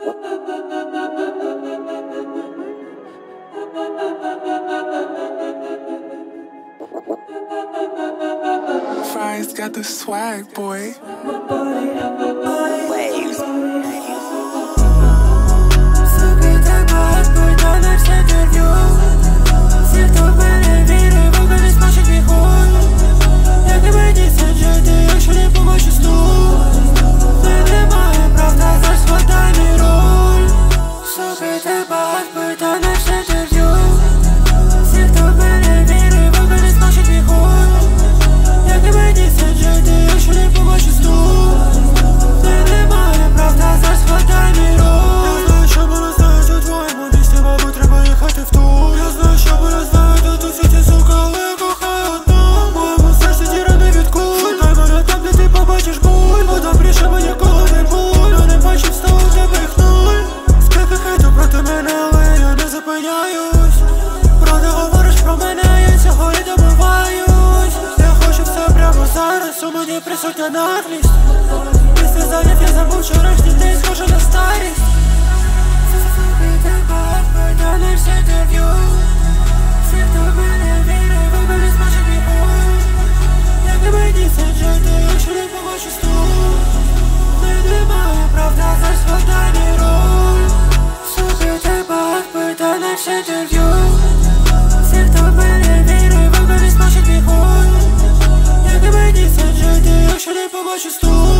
Fries got the swag, boy. Waves. Суки, так багато пойду на все інтерв'ю. Всі, хто в мене вірив, вибили смачить мій хуй. Як не мені саджати, якщо не побачу стул. Ти немає правда, зараз хватай мій руль. Суки, так багато пойду на все інтерв'ю. Всі, хто в мене вірив, вибили смачить мій хуй. Як не мені саджати, якщо не побачу стул. Ти немає правда, зараз хватай мій руль. Я знаю, що мене знають у твоєму місті, мабуть, треба їхати в тур. Я знаю, що мене знають тут усі ці сука, але я кохаю одну. В моєму серці діра не від куль. Шукай мене там, де ти побачиш боль. Бо добріше ми ніколи не будь. Я не бачив з того тебе їх нуль. Скільки хейту проти мене, але я не зупиняюсь. Правда говориш про мене, я цього і добиваюсь. Я хочу все прямо зараз, у мені присутня наглість. Після занять я забув вчорашній день, схоже на старість. Суки, так багато пойду на все інтерв'ю. Всі, хто в мене вірив, вибили смачить мій хуй. Як не мені саджати, якщо не побачу стул. Ти немає правда, зараз хватай мій руль. Суки, так багато пойду на все інтерв'ю. Всі, хто в мене вірив, вибили смачить мій хуй. Як не мені саджати, якщо не побачу стул.